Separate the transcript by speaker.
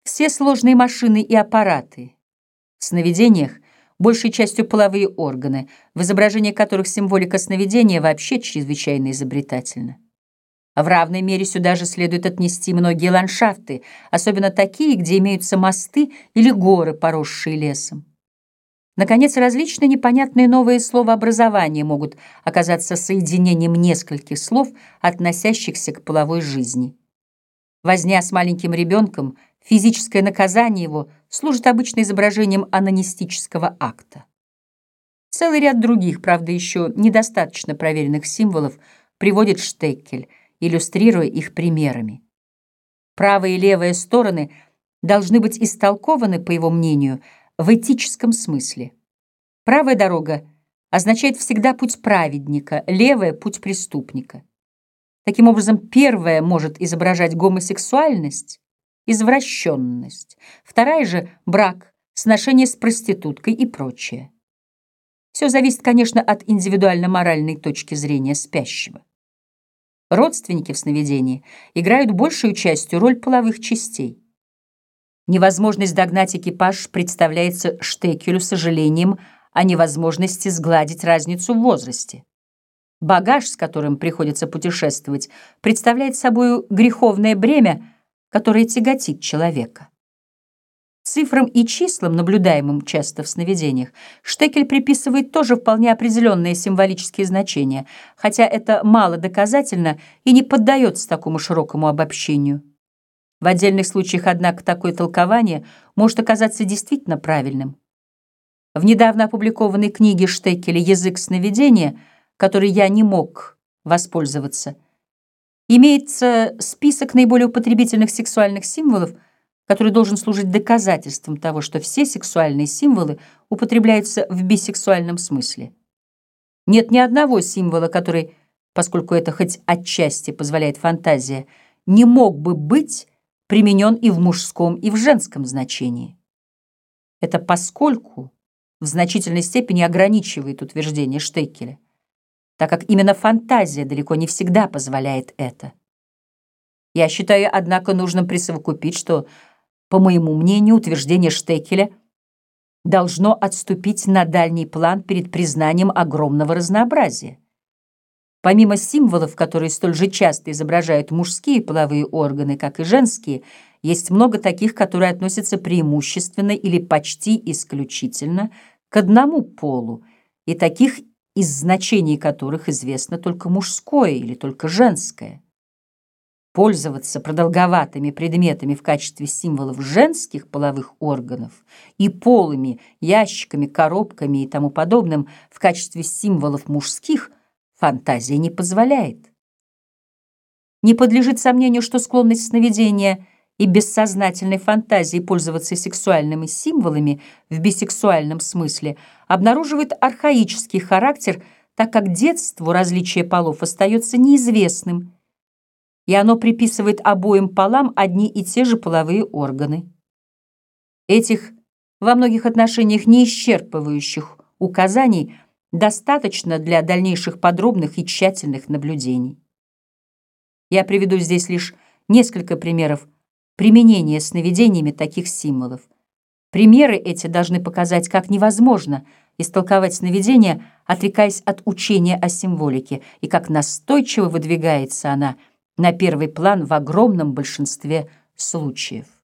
Speaker 1: Все сложные машины и аппараты в сновидениях большей частью половые органы, в изображении которых символика сновидения вообще чрезвычайно изобретательна. В равной мере сюда же следует отнести многие ландшафты, особенно такие, где имеются мосты или горы, поросшие лесом. Наконец, различные непонятные новые словообразования могут оказаться соединением нескольких слов, относящихся к половой жизни. Возня с маленьким ребенком, физическое наказание его служит обычно изображением онанистического акта. Целый ряд других, правда, еще недостаточно проверенных символов приводит Штеккель, иллюстрируя их примерами. Правая и левая стороны должны быть истолкованы, по его мнению, в этическом смысле. Правая дорога означает всегда путь праведника, левая — путь преступника. Таким образом, первая может изображать гомосексуальность, извращенность, вторая же — брак, сношение с проституткой и прочее. Все зависит, конечно, от индивидуально-моральной точки зрения спящего. Родственники в сновидении играют большую частью роль половых частей. Невозможность догнать экипаж представляется Штеккелю сожалением о невозможности сгладить разницу в возрасте. Багаж, с которым приходится путешествовать, представляет собой греховное бремя, которое тяготит человека. Цифрам и числам, наблюдаемым часто в сновидениях, Штеккель приписывает тоже вполне определенные символические значения, хотя это мало доказательно и не поддается такому широкому обобщению. В отдельных случаях, однако, такое толкование может оказаться действительно правильным. В недавно опубликованной книге Штеккеля «Язык сновидения», которой я не мог воспользоваться, имеется список наиболее употребительных сексуальных символов, который должен служить доказательством того, что все сексуальные символы употребляются в бисексуальном смысле. Нет ни одного символа, который, поскольку это хоть отчасти позволяет фантазия, не мог бы быть применен и в мужском, и в женском значении. Это поскольку в значительной степени ограничивает утверждение Штеккеля, так как именно фантазия далеко не всегда позволяет это. Я считаю, однако, нужным присовокупить, что, по моему мнению, утверждение Штеккеля должно отступить на дальний план перед признанием огромного разнообразия. Помимо символов, которые столь же часто изображают мужские половые органы, как и женские, есть много таких, которые относятся преимущественно или почти исключительно к одному полу, и таких, из значений которых известно только мужское или только женское. Пользоваться продолговатыми предметами в качестве символов женских половых органов и полыми ящиками, коробками и тому подобным в качестве символов мужских фантазия не позволяет. Не подлежит сомнению, что склонность сновидения и бессознательной фантазии пользоваться сексуальными символами в бисексуальном смысле обнаруживает архаический характер, так как детству различие полов остается неизвестным, и оно приписывает обоим полам одни и те же половые органы. Этих во многих отношениях неисчерпывающих указаний достаточно для дальнейших подробных и тщательных наблюдений. Я приведу здесь лишь несколько примеров применения сновидениями таких символов. Примеры эти должны показать, как невозможно истолковать сновидение, отрекаясь от учения о символике, и как настойчиво выдвигается она на первый план в огромном большинстве случаев.